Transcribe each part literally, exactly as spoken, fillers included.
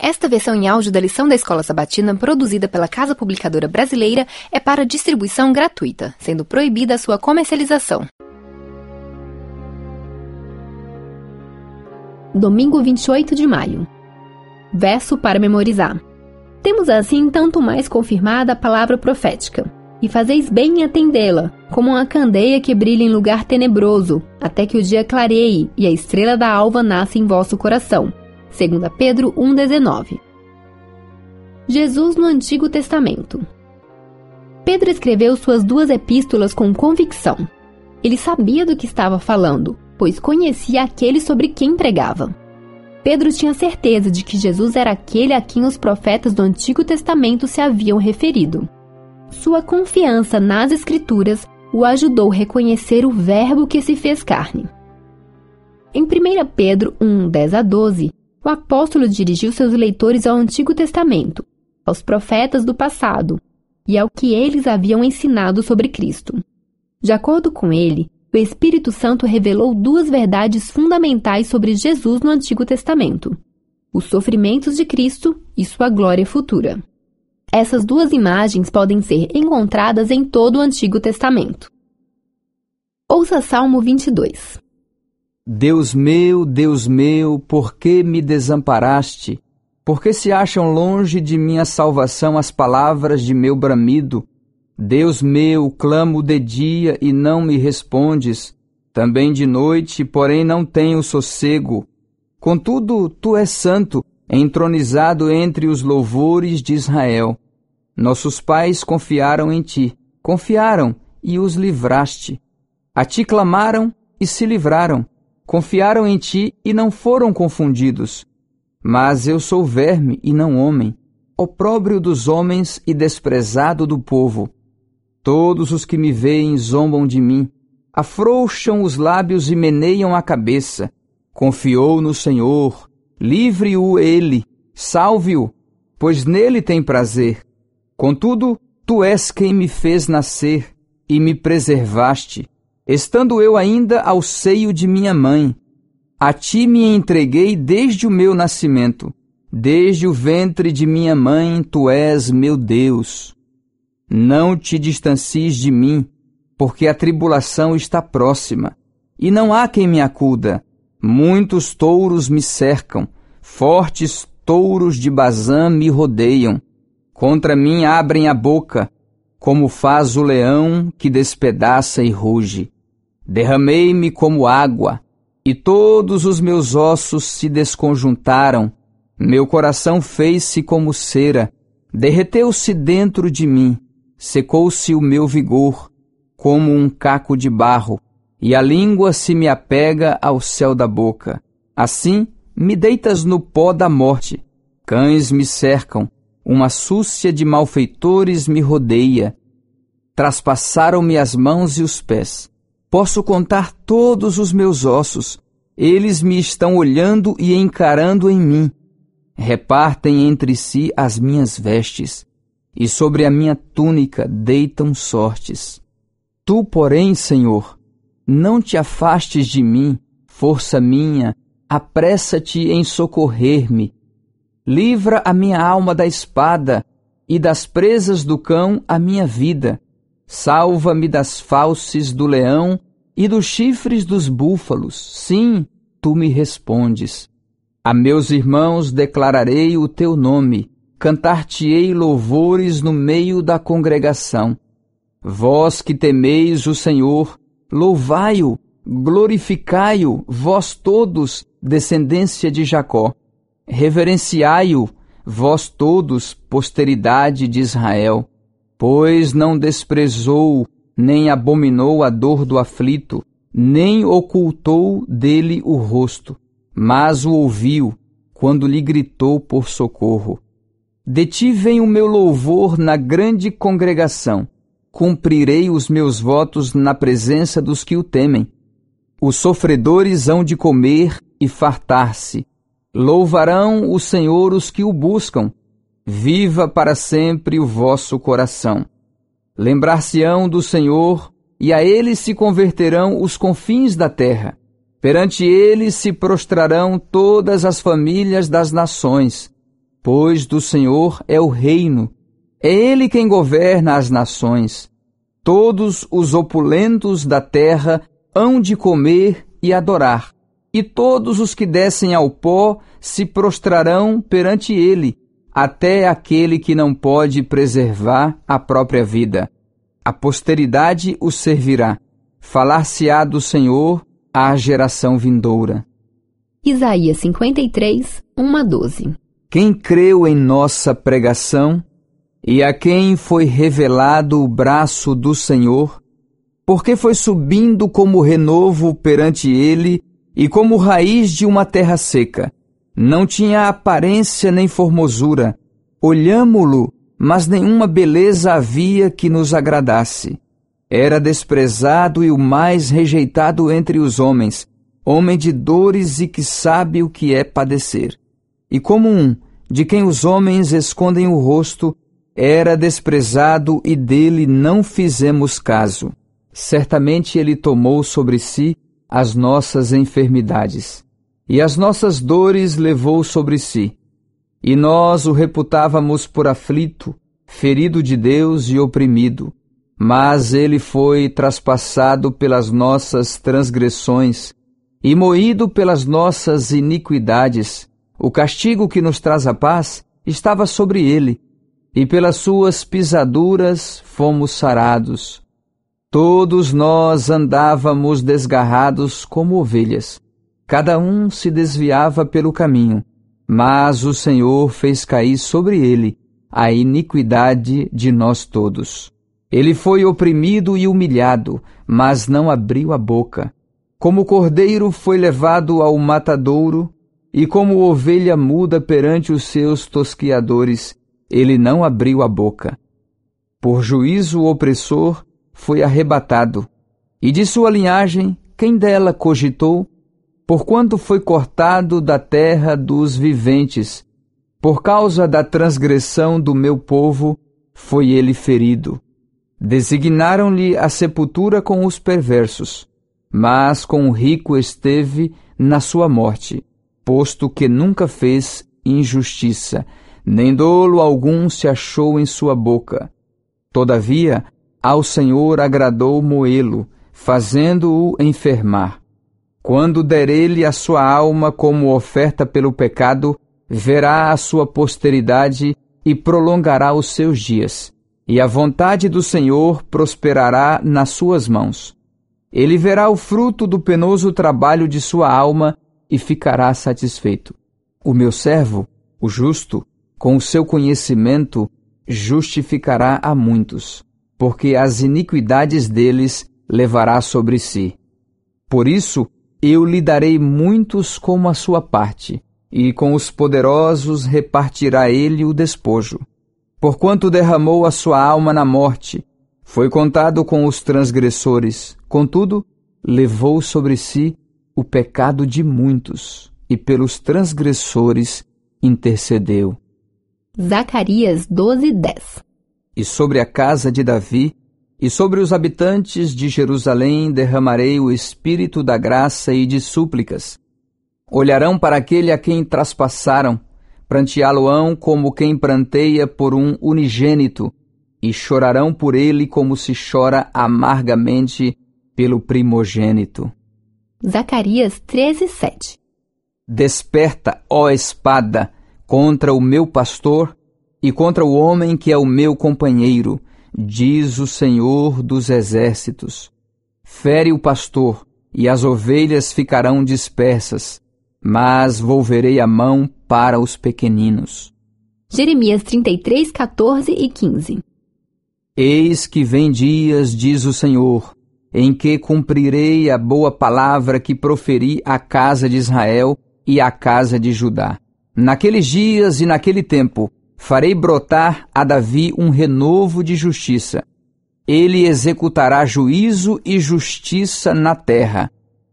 Esta versão em áudio da lição da Escola Sabatina, produzida pela Casa Publicadora Brasileira, é para distribuição gratuita, sendo proibida a sua comercialização. Domingo vinte e oito de maio. Verso para memorizar. Temos assim tanto mais confirmada a palavra profética. E fazeis bem em atendê-la, como uma candeia que brilha em lugar tenebroso, até que o dia clareie e a estrela da alva nasça em vosso coração. Segunda Pedro um, dezenove. Jesus no Antigo Testamento. Pedro escreveu suas duas epístolas com convicção. Ele sabia do que estava falando, pois conhecia aquele sobre quem pregava. Pedro tinha certeza de que Jesus era aquele a quem os profetas do Antigo Testamento se haviam referido. Sua confiança nas Escrituras o ajudou a reconhecer o Verbo que se fez carne. Em primeira Pedro um, dez a doze, o apóstolo dirigiu seus leitores ao Antigo Testamento, aos profetas do passado e ao que eles haviam ensinado sobre Cristo. De acordo com ele, o Espírito Santo revelou duas verdades fundamentais sobre Jesus no Antigo Testamento: os sofrimentos de Cristo e sua glória futura. Essas duas imagens podem ser encontradas em todo o Antigo Testamento. Ouça Salmo vinte e dois. Deus meu, Deus meu, por que me desamparaste? Por que se acham longe de minha salvação as palavras de meu bramido? Deus meu, clamo de dia e não me respondes, também de noite, porém não tenho sossego. Contudo, tu és santo, entronizado entre os louvores de Israel. Nossos pais confiaram em ti, confiaram e os livraste. A ti clamaram e se livraram, confiaram em ti e não foram confundidos. Mas eu sou verme e não homem, opróbrio dos homens e desprezado do povo. Todos os que me veem zombam de mim, afrouxam os lábios e meneiam a cabeça. Confiou no Senhor, livre-o ele, salve-o, pois nele tem prazer. Contudo, tu és quem me fez nascer e me preservaste, estando eu ainda ao seio de minha mãe. A ti me entreguei desde o meu nascimento, desde o ventre de minha mãe tu és meu Deus. Não te distancies de mim, porque a tribulação está próxima, e não há quem me acuda. Muitos touros me cercam, fortes touros de Bazã me rodeiam. Contra mim abrem a boca, como faz o leão que despedaça e ruge. Derramei-me como água, e todos os meus ossos se desconjuntaram. Meu coração fez-se como cera, derreteu-se dentro de mim, secou-se o meu vigor, como um caco de barro, e a língua se me apega ao céu da boca. Assim, me deitas no pó da morte. Cães me cercam, uma súcia de malfeitores me rodeia. Traspassaram-me as mãos e os pés. Posso contar todos os meus ossos. Eles me estão olhando e encarando em mim. Repartem entre si as minhas vestes, e sobre a minha túnica deitam sortes. Tu, porém, Senhor, não te afastes de mim, força minha, apressa-te em socorrer-me. Livra a minha alma da espada, e das presas do cão a minha vida. Salva-me das fauces do leão e dos chifres dos búfalos. Sim, tu me respondes. A meus irmãos declararei o teu nome, cantar-te-ei louvores no meio da congregação. Vós que temeis o Senhor, louvai-o, glorificai-o, vós todos, descendência de Jacó. Reverenciai-o, vós todos, posteridade de Israel, pois não desprezou, nem abominou a dor do aflito, nem ocultou dele o rosto, mas o ouviu, quando lhe gritou por socorro. De ti vem o meu louvor na grande congregação, cumprirei os meus votos na presença dos que o temem. Os sofredores hão de comer e fartar-se, louvarão o Senhor os que o buscam. Viva para sempre o vosso coração. Lembrar-se-ão do Senhor, e a ele se converterão os confins da terra. Perante ele se prostrarão todas as famílias das nações, pois do Senhor é o reino. É Ele quem governa as nações. Todos os opulentos da terra hão de comer e adorar, e todos os que descem ao pó se prostrarão perante Ele, até aquele que não pode preservar a própria vida. A posteridade o servirá. Falar-se-á do Senhor à geração vindoura. Isaías cinquenta e três, um a doze. Quem creu em nossa pregação e a quem foi revelado o braço do Senhor, porque foi subindo como renovo perante ele e como raiz de uma terra seca. Não tinha aparência nem formosura. Olhámo-lo, mas nenhuma beleza havia que nos agradasse. Era desprezado e o mais rejeitado entre os homens, homem de dores e que sabe o que é padecer. E como um, de quem os homens escondem o rosto, era desprezado e dele não fizemos caso. Certamente ele tomou sobre si as nossas enfermidades, e as nossas dores levou sobre si. E nós o reputávamos por aflito, ferido de Deus e oprimido. Mas ele foi traspassado pelas nossas transgressões e moído pelas nossas iniquidades. O castigo que nos traz a paz estava sobre ele, e pelas suas pisaduras fomos sarados. Todos nós andávamos desgarrados como ovelhas. Cada um se desviava pelo caminho, mas o Senhor fez cair sobre ele a iniquidade de nós todos. Ele foi oprimido e humilhado, mas não abriu a boca. Como cordeiro foi levado ao matadouro, e como ovelha muda perante os seus tosquiadores, ele não abriu a boca. Por juízo o opressor foi arrebatado, e de sua linhagem, quem dela cogitou? Porquanto foi cortado da terra dos viventes, por causa da transgressão do meu povo, foi ele ferido. Designaram-lhe a sepultura com os perversos, mas com o rico esteve na sua morte, posto que nunca fez injustiça, nem dolo algum se achou em sua boca. Todavia, ao Senhor agradou moê-lo, fazendo-o enfermar. Quando der ele a sua alma como oferta pelo pecado, verá a sua posteridade e prolongará os seus dias. E a vontade do Senhor prosperará nas suas mãos. Ele verá o fruto do penoso trabalho de sua alma e ficará satisfeito. O meu servo, o justo, com o seu conhecimento, justificará a muitos, porque as iniquidades deles levará sobre si. Por isso, eu lhe darei muitos como a sua parte, e com os poderosos repartirá ele o despojo. Porquanto derramou a sua alma na morte, foi contado com os transgressores, contudo, levou sobre si o pecado de muitos, e pelos transgressores intercedeu. Zacarias doze, dez. E sobre a casa de Davi, e sobre os habitantes de Jerusalém derramarei o espírito da graça e de súplicas. Olharão para aquele a quem traspassaram, pranteá-lo-ão como quem pranteia por um unigênito, e chorarão por ele como se chora amargamente pelo primogênito. Zacarias treze, sete. Desperta, ó espada, contra o meu pastor e contra o homem que é o meu companheiro, diz o Senhor dos exércitos. Fere o pastor, e as ovelhas ficarão dispersas, mas volverei a mão para os pequeninos. Jeremias trinta e três, quatorze e quinze. Eis que vem dias, diz o Senhor, em que cumprirei a boa palavra que proferi à casa de Israel e à casa de Judá. Naqueles dias e naquele tempo, farei brotar a Davi um renovo de justiça. Ele executará juízo e justiça na terra.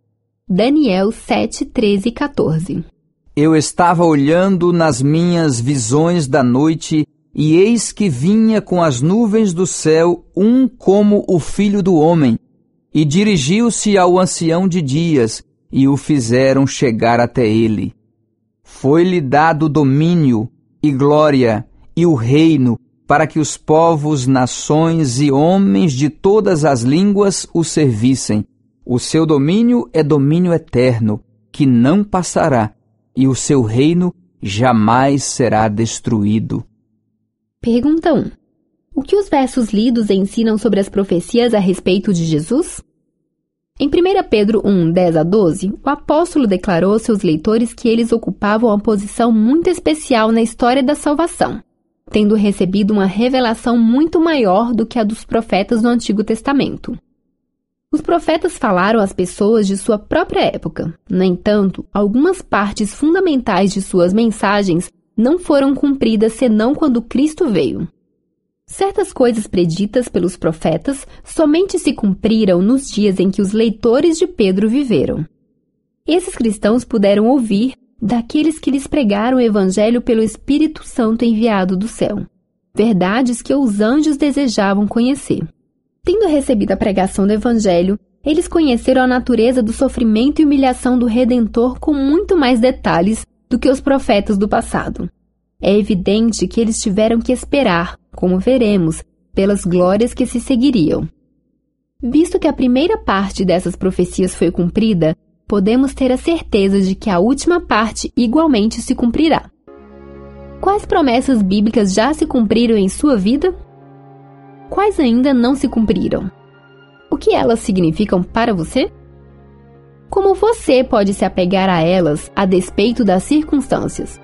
Daniel sete, treze e quatorze. Eu estava olhando nas minhas visões da noite, e eis que vinha com as nuvens do céu um como o filho do homem, e dirigiu-se ao ancião de dias, e o fizeram chegar até ele. Foi-lhe dado domínio, e glória e o reino, para que os povos, nações e homens de todas as línguas o servissem. O seu domínio é domínio eterno, que não passará, e o seu reino jamais será destruído. Pergunta um. O que os versos lidos ensinam sobre as profecias a respeito de Jesus? Em primeira Pedro um, dez a doze, o apóstolo declarou aos seus leitores que eles ocupavam uma posição muito especial na história da salvação, tendo recebido uma revelação muito maior do que a dos profetas do Antigo Testamento. Os profetas falaram às pessoas de sua própria época. No entanto, algumas partes fundamentais de suas mensagens não foram cumpridas senão quando Cristo veio. Certas coisas preditas pelos profetas somente se cumpriram nos dias em que os leitores de Pedro viveram. Esses cristãos puderam ouvir daqueles que lhes pregaram o Evangelho pelo Espírito Santo enviado do céu, verdades que os anjos desejavam conhecer. Tendo recebido a pregação do Evangelho, eles conheceram a natureza do sofrimento e humilhação do Redentor com muito mais detalhes do que os profetas do passado. É evidente que eles tiveram que esperar, como veremos, pelas glórias que se seguiriam. Visto que a primeira parte dessas profecias foi cumprida, podemos ter a certeza de que a última parte igualmente se cumprirá. Quais promessas bíblicas já se cumpriram em sua vida? Quais ainda não se cumpriram? O que elas significam para você? Como você pode se apegar a elas a despeito das circunstâncias?